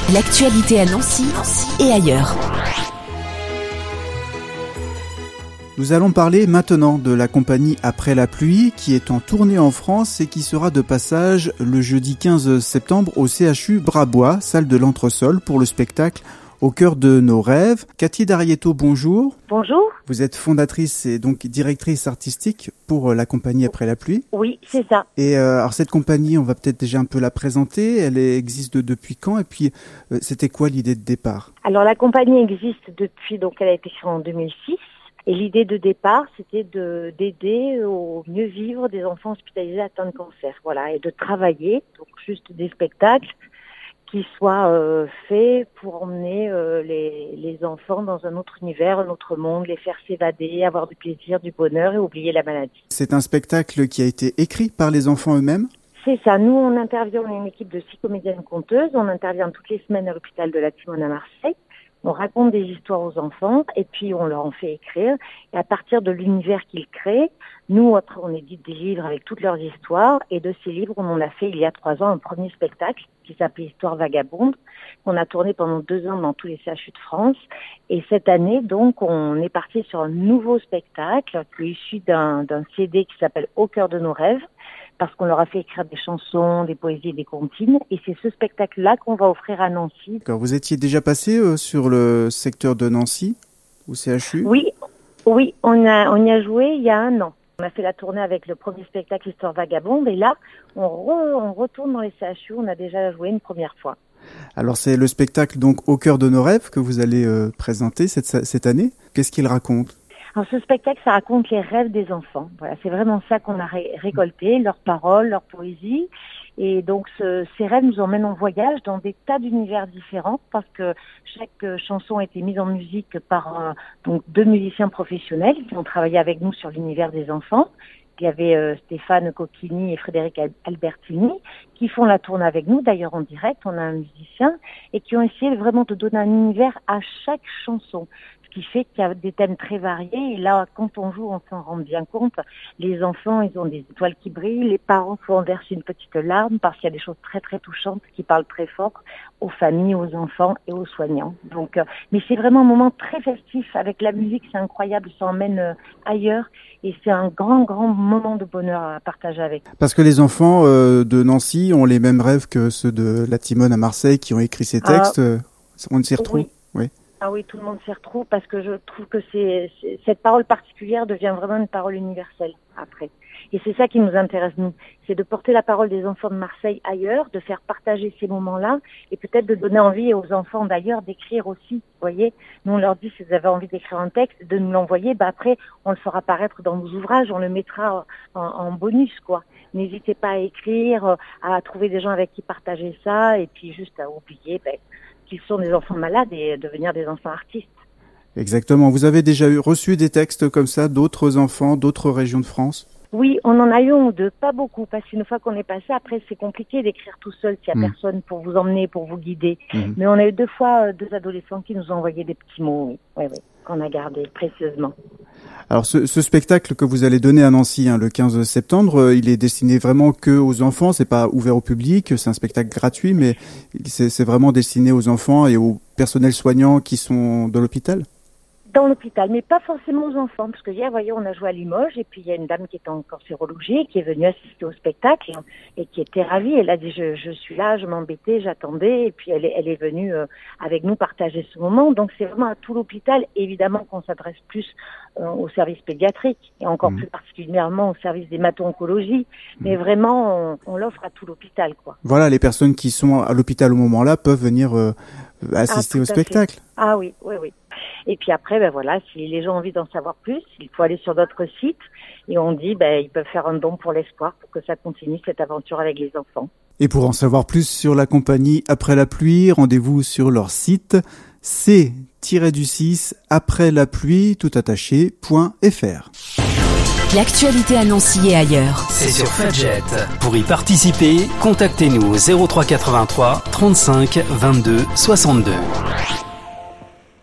L'actualité à Nancy et ailleurs. Nous allons parler maintenant de la compagnie Après la pluie qui est en tournée en France et qui sera de passage le jeudi 15 septembre au CHU Brabois, salle de l'Entresol, pour le spectacle Au cœur de nos rêves. Cathy D'Arietto, bonjour. Bonjour. Vous êtes fondatrice et donc directrice artistique pour la compagnie Après la pluie. Oui, c'est ça. Et alors cette compagnie, on va peut-être déjà un peu la présenter. Elle existe depuis quand? Et puis, c'était quoi l'idée de départ? Alors la compagnie existe depuis, donc elle a été créée en 2006. Et l'idée de départ, c'était d'aider au mieux vivre des enfants hospitalisés atteints de cancer. Voilà, et de travailler, donc juste des spectacles qui soient faits pour emmener les enfants dans un autre univers, un autre monde, les faire s'évader, avoir du plaisir, du bonheur et oublier la maladie. C'est un spectacle qui a été écrit par les enfants eux-mêmes? C'est ça. Nous, on intervient, on est une équipe de 6 comédiennes conteuses. On intervient toutes les semaines à l'hôpital de la Timone à Marseille. On raconte des histoires aux enfants et puis on leur en fait écrire. Et à partir de l'univers qu'ils créent, nous, après, on édite des livres avec toutes leurs histoires. Et de ces livres, on en a fait il y a 3 ans un premier spectacle qui s'appelait Histoire vagabonde, qu'on a tourné pendant 2 ans dans tous les CHU de France. Et cette année, donc, on est parti sur un nouveau spectacle qui est issu d'un CD qui s'appelle Au cœur de nos rêves, parce qu'on leur a fait écrire des chansons, des poésies, des comptines. Et c'est ce spectacle-là qu'on va offrir à Nancy. D'accord. Vous étiez déjà passé sur le secteur de Nancy, au CHU? Oui, on y a joué il y a 1 an. On a fait la tournée avec le premier spectacle Histoire vagabonde. Et là, on retourne dans les CHU. On a déjà joué une première fois. Alors c'est le spectacle donc Au cœur de nos rêves que vous allez présenter cette année. Qu'est-ce qu'il raconte? Alors ce spectacle, ça raconte les rêves des enfants. Voilà, c'est vraiment ça qu'on a récolté, leurs paroles, leurs poésies. Et donc ces rêves nous emmènent en voyage dans des tas d'univers différents parce que chaque chanson a été mise en musique par donc 2 musiciens professionnels qui ont travaillé avec nous sur l'univers des enfants. Il y avait Stéphane Cocchini et Frédéric Albertini qui font la tournée avec nous, d'ailleurs en direct, on a un musicien, et qui ont essayé vraiment de donner un univers à chaque chanson. Ce qui fait qu'il y a des thèmes très variés, et là, quand on joue, on s'en rend bien compte. Les enfants, ils ont des étoiles qui brillent, les parents souvent versent une petite larme, parce qu'il y a des choses très très touchantes qui parlent très fort aux familles, aux enfants et aux soignants. Donc, mais c'est vraiment un moment très festif, avec la musique, c'est incroyable, ça emmène ailleurs, et c'est un grand moment de bonheur à partager avec. Parce que les enfants de Nancy ont les mêmes rêves que ceux de la Timone à Marseille qui ont écrit ces textes. On s'y retrouve. Oui. Ah oui, tout le monde s'y retrouve parce que je trouve que cette parole particulière devient vraiment une parole universelle après. Et c'est ça qui nous intéresse, nous. C'est de porter la parole des enfants de Marseille ailleurs, de faire partager ces moments-là et peut-être de donner envie aux enfants d'ailleurs d'écrire aussi. Vous voyez, nous on leur dit si vous avez envie d'écrire un texte, de nous l'envoyer, après on le fera apparaître dans nos ouvrages, on le mettra en bonus, quoi. N'hésitez pas à écrire, à trouver des gens avec qui partager ça et puis juste à oublier qu'ils sont des enfants malades et devenir des enfants artistes. Exactement. Vous avez déjà reçu des textes comme ça d'autres enfants, d'autres régions de France? Oui, on en a eu 1 ou 2, pas beaucoup, parce qu'une fois qu'on est passé, après c'est compliqué d'écrire tout seul s'il n'y a personne pour vous emmener, pour vous guider. Mais on a eu 2 fois 2 adolescents qui nous ont envoyé des petits mots, oui, qu'on a gardés précieusement. Alors ce spectacle que vous allez donner à Nancy le 15 septembre, il est destiné vraiment que aux enfants, c'est pas ouvert au public, c'est un spectacle gratuit, mais c'est vraiment destiné aux enfants et au personnel soignant qui sont de l'hôpital? Dans l'hôpital, mais pas forcément aux enfants, parce que hier, voyez, on a joué à Limoges, et puis il y a une dame qui est en cancérologie, qui est venue assister au spectacle, et qui était ravie. Elle a dit, je suis là, je m'embêtais, j'attendais, et puis elle est venue avec nous partager ce moment. Donc c'est vraiment à tout l'hôpital, évidemment qu'on s'adresse plus au service pédiatrique, et encore plus particulièrement au service d'hémato-oncologie, mais vraiment, on l'offre à tout l'hôpital, quoi. Voilà, les personnes qui sont à l'hôpital au moment-là peuvent venir assister au spectacle. Ah oui. Et puis après, voilà, si les gens ont envie d'en savoir plus, il faut aller sur notre site et on dit, ils peuvent faire un don pour l'espoir pour que ça continue cette aventure avec les enfants. Et pour en savoir plus sur la compagnie Après la pluie, rendez-vous sur leur site c-du6 après la pluie toutattaché.fr. L'actualité à Nancy et ailleurs. C'est sur Fudget. Pour y participer, contactez-nous au 03 83 35 22 62.